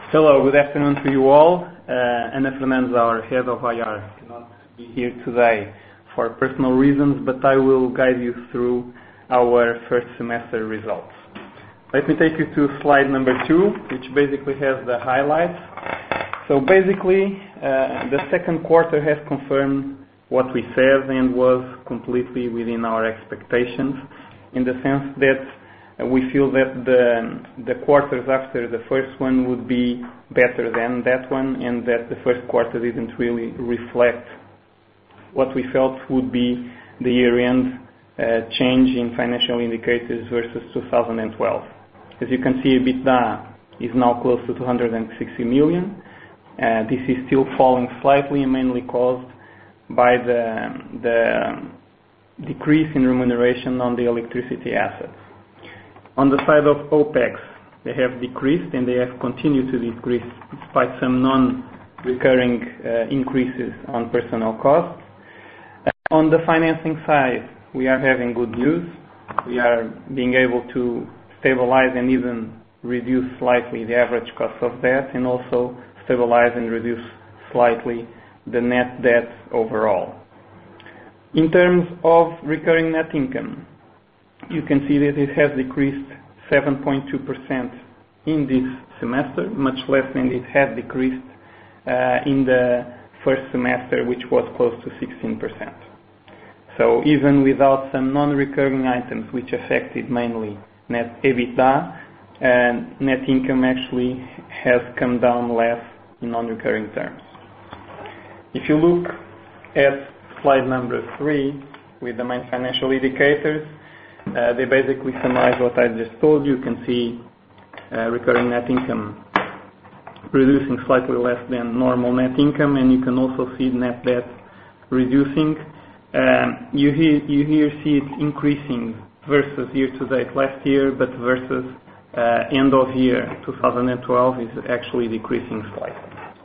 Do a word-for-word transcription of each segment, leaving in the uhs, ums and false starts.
Hello, good afternoon to you all. Uh, Ana Fernandes, our head of I R, cannot be here today for personal reasons, but I will guide you through our first semester results. Let me take you to slide number two, which basically has the highlights. So basically, uh, the second quarter has confirmed what we said and was completely within our expectations, in the sense that uh, we feel that the, the quarters after the first one would be better than that one, and that the first quarter didn't really reflect what we felt would be the year-end uh, change in financial indicators versus two thousand twelve. As you can see, EBITDA is now close to two hundred sixty million. Uh, this is still falling slightly, mainly caused by the, the decrease in remuneration on the electricity assets. On the side of OPEX, they have decreased and they have continued to decrease despite some non-recurring uh, increases on personnel costs. Uh, on the financing side, we are having good news. We are being able to stabilize and even reduce slightly the average cost of debt, and also stabilize and reduce slightly the net debt overall. In terms of recurring net income, you can see that it has decreased seven point two percent in this semester, much less than it had decreased uh, in the first semester, which was close to sixteen percent. So even without some non-recurring items which affected mainly net EBITDA, and net income actually has come down less in non-recurring terms. If you look at slide number three with the main financial indicators, uh, they basically summarize what I just told you. You can see uh, recurring net income reducing slightly less than normal net income, and you can also see net debt reducing. Um, you here, you here see it increasing versus year-to-date last year, but versus uh, end of year two thousand twelve is actually decreasing slightly.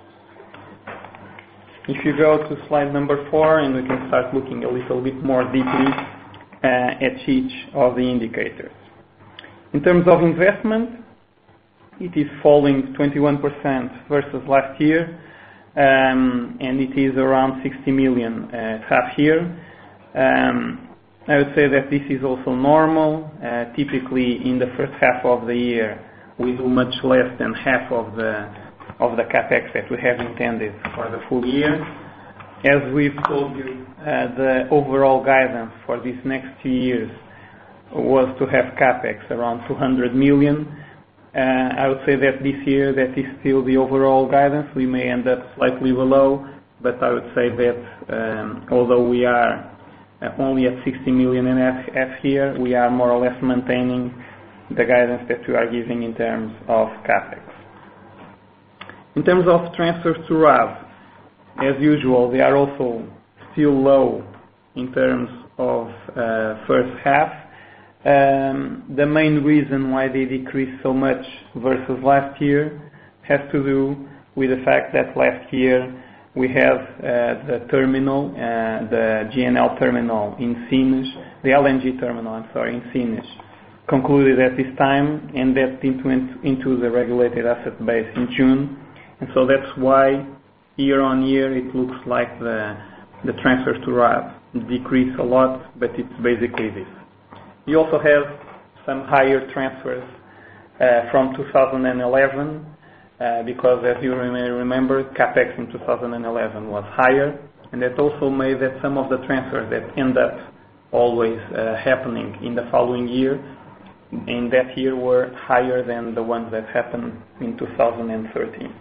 If you go to slide number four, and we can start looking a little bit more deeply uh, at each of the indicators. In terms of investment, it is falling twenty-one percent versus last year, um, and it is around sixty million uh, half year. Um, I would say that this is also normal. Uh, typically, in the first half of the year, we do much less than half of the of the capex that we have intended for the full year. As we've told you, uh, the overall guidance for these next two years was to have capex around two hundred million. Uh, I would say that this year that is still the overall guidance. We may end up slightly below, but I would say that um, although we are uh, only at sixty million in half year, we are more or less maintaining the guidance that we are giving in terms of capex. In terms of transfers to R A V, as usual, they are also still low in terms of uh, first half. Um, the main reason why they decreased so much versus last year has to do with the fact that last year we have uh, the terminal, uh, the G N L terminal in Sines, the L N G terminal, I'm sorry, in Sines, concluded at this time, and that went into the regulated asset base in June. And so that's why year on year it looks like the, the transfers to R A V decrease a lot, but it's basically this. You also have some higher transfers uh, from two thousand eleven, uh, because as you may remember, capex in two thousand eleven was higher, and that also made that some of the transfers that end up always uh, happening in the following year, in that year were higher than the ones that happened in two thousand thirteen.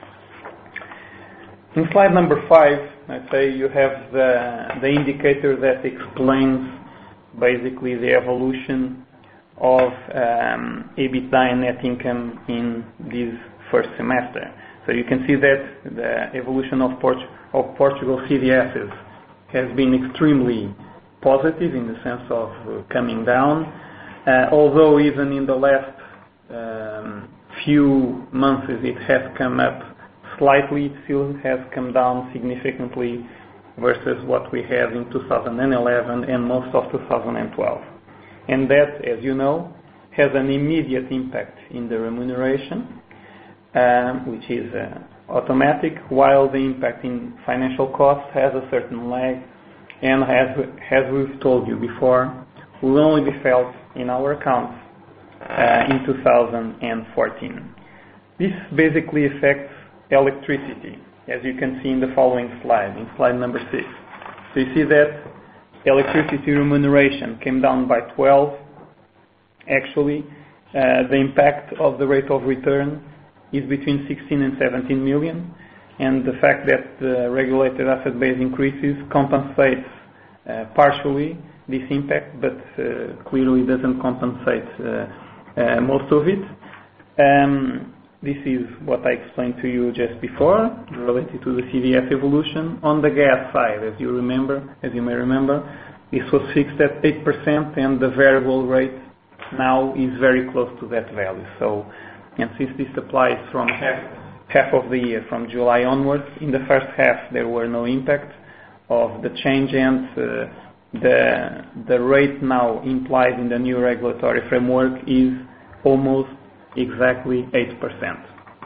In slide number five, I'd say you have the, the indicator that explains basically the evolution of um, EBITDA and net income in this first semester. So you can see that the evolution of, Port- of Portugal C D Ss has been extremely positive in the sense of uh, coming down, uh, although even in the last um, few months it has come up slightly, it still has come down significantly versus what we had in two thousand eleven and most of two thousand twelve. And that, as you know, has an immediate impact in the remuneration. um, which is uh, automatic, while the impact in financial costs has a certain lag, and as, as we've told you before, will only be felt in our accounts uh, in two thousand fourteen. This basically affects electricity, as you can see in the following slide, in slide number six. So you see that electricity remuneration came down by twelve. Actually, uh, the impact of the rate of return is between sixteen and seventeen million, and the fact that the regulated asset base increases compensates uh, partially this impact, but uh, clearly doesn't compensate uh, uh, most of it. Um, this is what I explained to you just before, related to the C D F evolution. On the gas side, as you remember, as you may remember, this was fixed at eight percent, and the variable rate now is very close to that value. So, and since this applies from half, half of the year, from July onwards, in the first half there were no impact of the change, and uh, the the rate now implied in the new regulatory framework is almost exactly eight percent.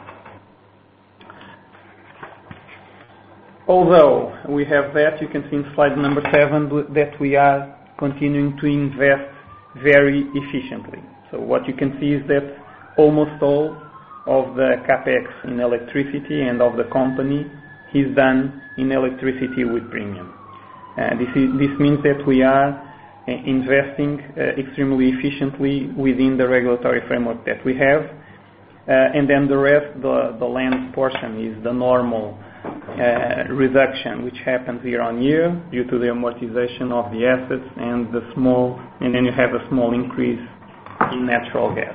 Although we have that, you can see in slide number seven that we are continuing to invest very efficiently. So what you can see is that almost all of the capex in electricity and of the company is done in electricity with premium. Uh, this, is, this means that we are uh, investing uh, extremely efficiently within the regulatory framework that we have, uh, and then the rest, the, the land portion, is the normal uh, reduction which happens year on year due to the amortization of the assets, and the small, and then you have a small increase in natural gas.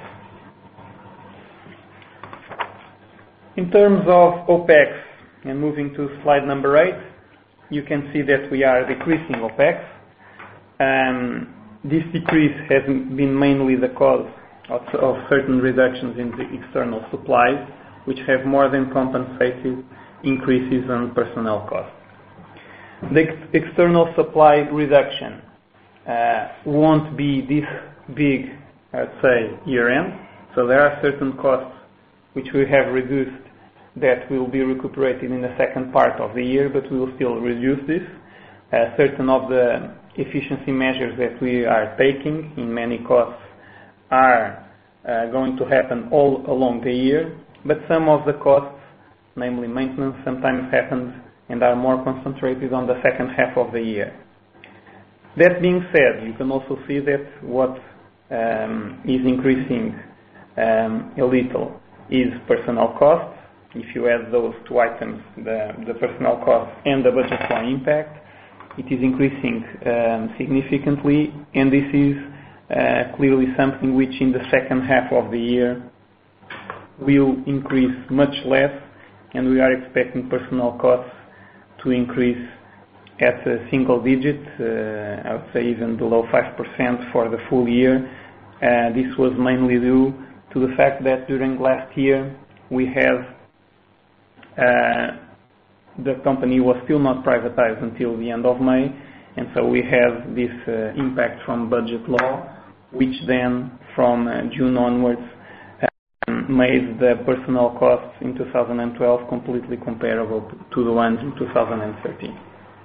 In terms of OPEX, and moving to slide number eight, you can see that we are decreasing OPEX. Um, this decrease has been mainly the cause of, of certain reductions in the external supplies, which have more than compensated increases on personnel costs. The ex- external supply reduction uh, won't be this big, I'd say, year-end. So there are certain costs which we have reduced that will be recuperated in the second part of the year, but we will still reduce this. Uh, certain of the efficiency measures that we are taking in many costs are uh, going to happen all along the year, but some of the costs, namely maintenance, sometimes happen and are more concentrated on the second half of the year. That being said, you can also see that what um, is increasing um, a little is personnel costs. If you add those two items, the, the personnel cost and the budget law impact, it is increasing um, significantly, and this is uh, clearly something which in the second half of the year will increase much less, and we are expecting personnel costs to increase at a single digit, uh, I would say even below five percent for the full year. Uh, this was mainly due to the fact that during last year we have Uh, the company was still not privatized until the end of May, and so we have this uh, impact from budget law, which then from uh, June onwards um, made the personnel costs in two thousand twelve completely comparable to the ones in two thousand thirteen.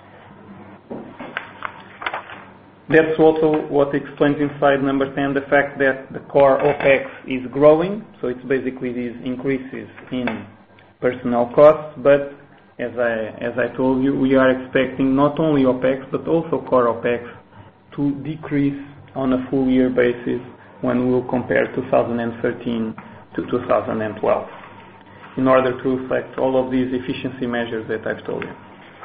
That's also what explains in slide number ten the fact that the core OPEX is growing, so it's basically these increases in personnel costs, but as I as I told you, we are expecting not only OPEX but also core OPEX to decrease on a full year basis when we will compare two thousand thirteen to two thousand twelve, in order to reflect all of these efficiency measures that I've told you.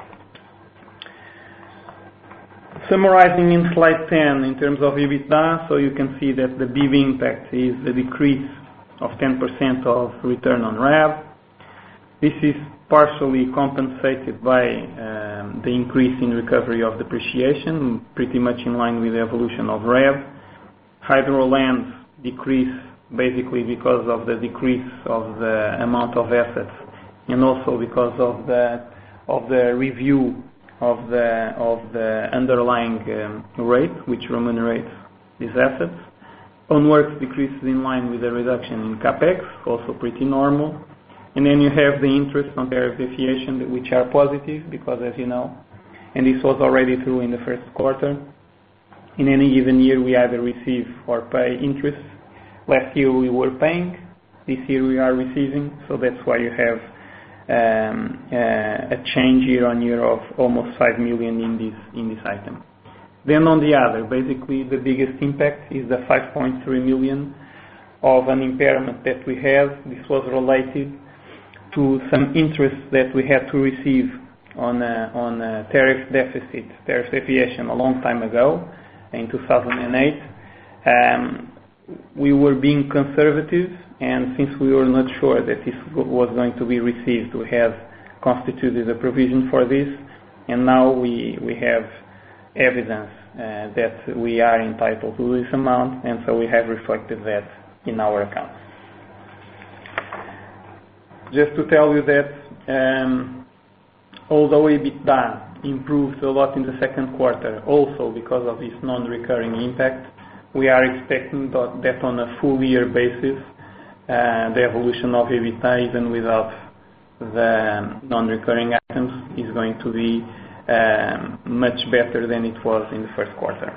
Summarizing in slide ten in terms of EBITDA, so you can see that the big impact is the decrease of ten percent of return on R A V. This is partially compensated by um, the increase in recovery of depreciation, pretty much in line with the evolution of R A V. Hydro lands decrease basically because of the decrease of the amount of assets, and also because of the of the review of the of the underlying um, rate which remunerates these assets. Own works decreases in line with the reduction in capex, also pretty normal. And then you have the interest on tariff deviation, which are positive, because as you know, and this was already true in the first quarter, in any given year we either receive or pay interest. Last year we were paying, this year we are receiving, so that's why you have um, uh, a change year on year of almost five million in this in this item. Then on the other, basically the biggest impact is the five point three million of an impairment that we have. This was related to some interest that we had to receive on a, on a tariff deficit, tariff deviation a long time ago, in two thousand eight. Um, we were being conservative, and since we were not sure that this was going to be received, we have constituted a provision for this, and now we, we have evidence uh, that we are entitled to this amount, and so we have reflected that in our accounts. Just to tell you that um, although EBITDA improved a lot in the second quarter, also because of this non-recurring impact, we are expecting that on a full year basis, uh, the evolution of EBITDA, even without the non-recurring items, is going to be um, much better than it was in the first quarter.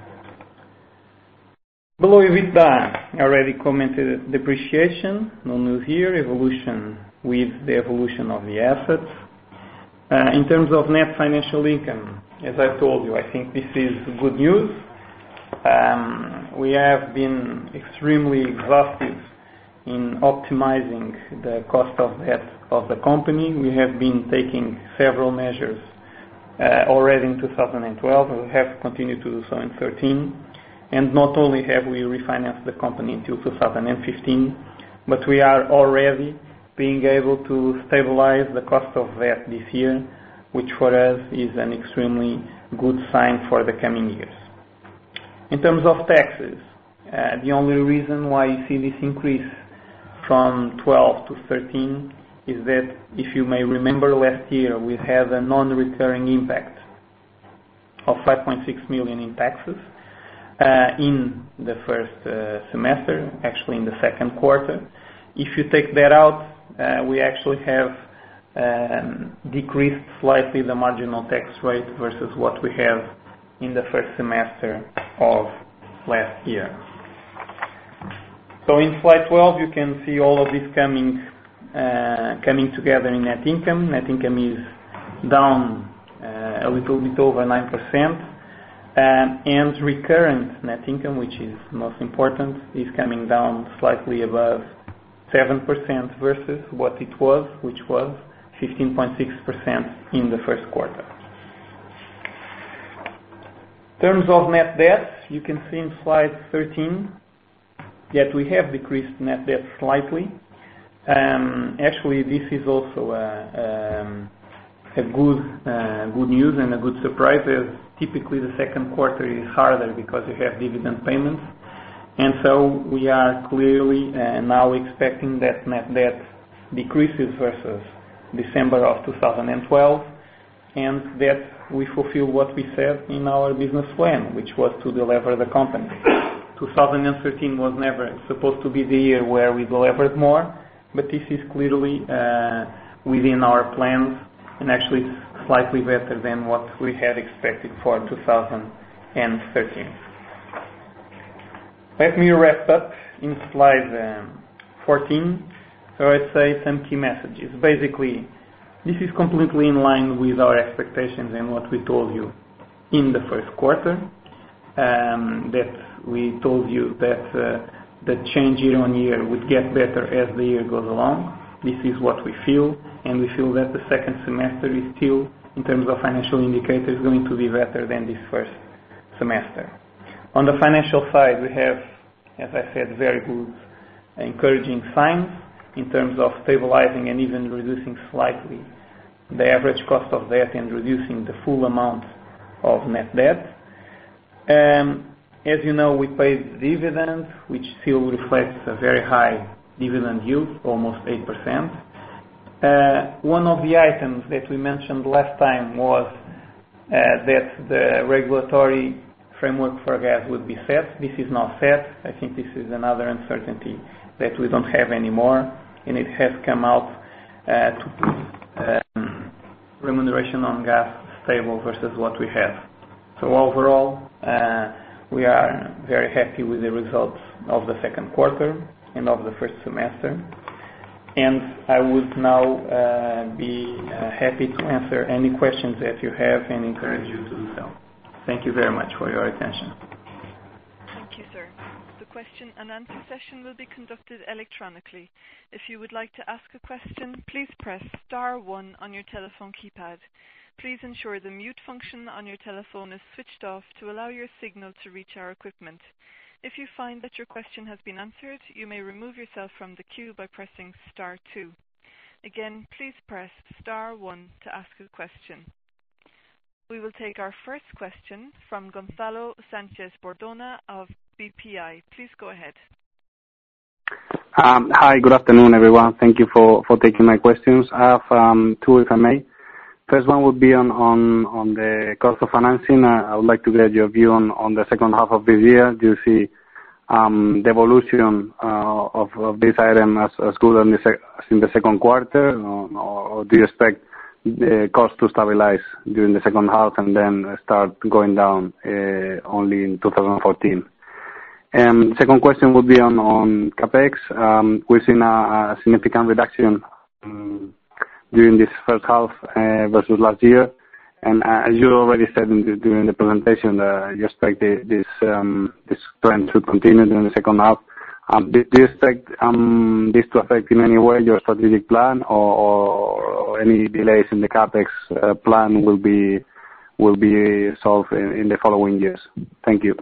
Below EBITDA, I already commented depreciation, no news here, evolution with the evolution of the assets. Uh, in terms of net financial income, as I told you, I think this is good news. Um, we have been extremely exhaustive in optimizing the cost of debt of the company. We have been taking several measures uh, already in two thousand twelve, and we have continued to do so in thirteen. And not only have we refinanced the company until two thousand fifteen, but we are already being able to stabilize the cost of debt this year, which for us is an extremely good sign for the coming years. In terms of taxes, uh, the only reason why you see this increase from twelve to thirteen is that, if you may remember, last year we had a non-recurring impact of five point six million in taxes uh, in the first uh, semester, actually in the second quarter. If you take that out, uh, we actually have um, decreased slightly the marginal tax rate versus what we have in the first semester of last year. So in slide twelve you can see all of this coming uh, coming together in net income. Net income is down uh, a little bit over nine percent, um, and recurrent net income, which is most important, is coming down slightly above seven percent versus what it was, which was fifteen point six percent in the first quarter. In terms of net debt, you can see in slide thirteen that we have decreased net debt slightly. Um, actually, this is also a, um, a good uh, good news and a good surprise, as typically the second quarter is harder because you have dividend payments. And so we are clearly uh, now expecting that net debt decreases versus December of two thousand twelve, and that we fulfill what we said in our business plan, which was to delever the company. two thousand thirteen was never supposed to be the year where we delivered more, but this is clearly uh, within our plans, and actually slightly better than what we had expected for two thousand thirteen. Let me wrap up in slide um, fourteen. So I'd say some key messages. Basically, this is completely in line with our expectations and what we told you in the first quarter. Um, that we told you that uh, the change year on year would get better as the year goes along. This is what we feel, and we feel that the second semester is still, in terms of financial indicators, going to be better than this first semester. On the financial side, we have, as I said, very good, encouraging signs in terms of stabilizing and even reducing slightly the average cost of debt and reducing the full amount of net debt. Um, as you know, we paid dividend, which still reflects a very high dividend yield, almost eight percent. Uh, one of the items that we mentioned last time was uh, that the regulatory framework for gas would be set. This is now set. I think this is another uncertainty that we don't have anymore, and it has come out uh, to put um, remuneration on gas stable versus what we have. So overall, uh, we are very happy with the results of the second quarter and of the first semester. And I would now uh, be uh, happy to answer any questions that you have and encourage you to do so. Thank you very much for your attention. Thank you, sir. The question and answer session will be conducted electronically. If you would like to ask a question, please press star one on your telephone keypad. Please ensure the mute function on your telephone is switched off to allow your signal to reach our equipment. If you find that your question has been answered, you may remove yourself from the queue by pressing star two. Again, please press star one to ask a question. We will take our first question from Gonzalo Sanchez-Bordona of B P I. Please go ahead. Um, hi, good afternoon, everyone. Thank you for, for taking my questions. I have um, two, if I may. First one would be on, on, on the cost of financing. Uh, I would like to get your view on, on the second half of this year. Do you see um, the evolution uh, of, of this item as, as good in the, sec- as in the second quarter, or, or do you expect the cost to stabilize during the second half and then start going down uh, only in two thousand fourteen? Um, second question would be on, on CapEx. Um, we've seen a, a significant reduction um, during this first half uh, versus last year. And uh, as you already said in the, during the presentation, uh, you expect the, this um, this trend to continue during the second half. Um, do, do you expect um, this to affect in any way your strategic plan, or, or any delays in the CapEx uh, plan will be will be solved in, in the following years? Thank you.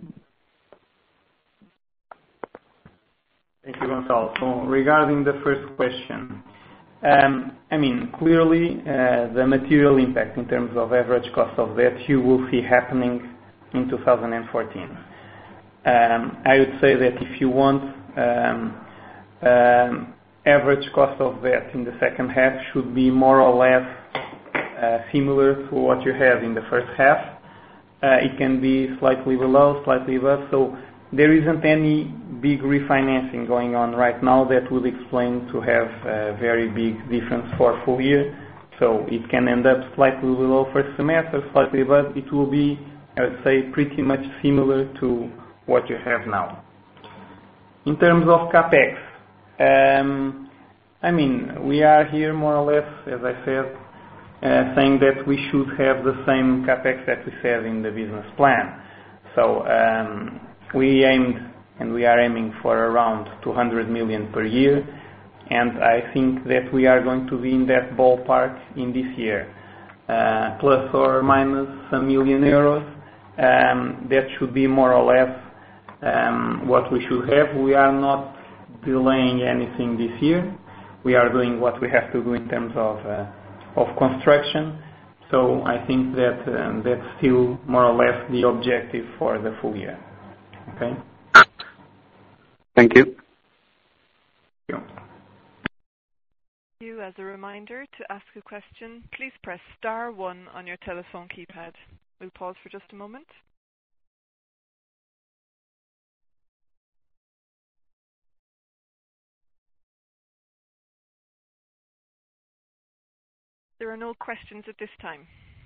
Thank you, Gonzalo. So regarding the first question, Um, I mean, clearly, uh, the material impact in terms of average cost of debt you will see happening in two thousand fourteen. Um, I would say that if you want, um, um, average cost of debt in the second half should be more or less uh, similar to what you have in the first half. Uh, it can be slightly below, slightly above, so there isn't any big refinancing going on right now that would explain to have a very big difference for full year. So it can end up slightly below first semester, slightly above. It will be, I would say, pretty much similar to what you have now. In terms of CapEx, um, I mean, we are here more or less, as I said, uh, saying that we should have the same CapEx that we said in the business plan. So um, we aimed and we are aiming for around two hundred million per year, and I think that we are going to be in that ballpark in this year, uh, plus or minus some million euros. Um, that should be more or less um, what we should have. We are not delaying anything this year. We are doing what we have to do in terms of uh, of construction. So I think that um, that's still more or less the objective for the full year. Okay. Thank you. Thank you. As a reminder, to ask a question, please press star one on your telephone keypad. We'll pause for just a moment. There are no questions at this time.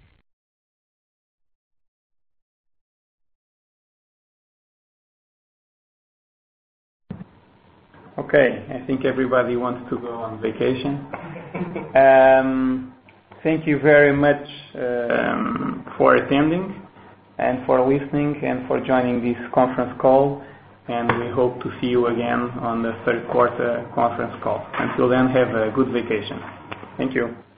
Okay, I think everybody wants to go on vacation. um, thank you very much um, for attending and for listening and for joining this conference call, and we hope to see you again on the third quarter conference call. Until then, have a good vacation. Thank you.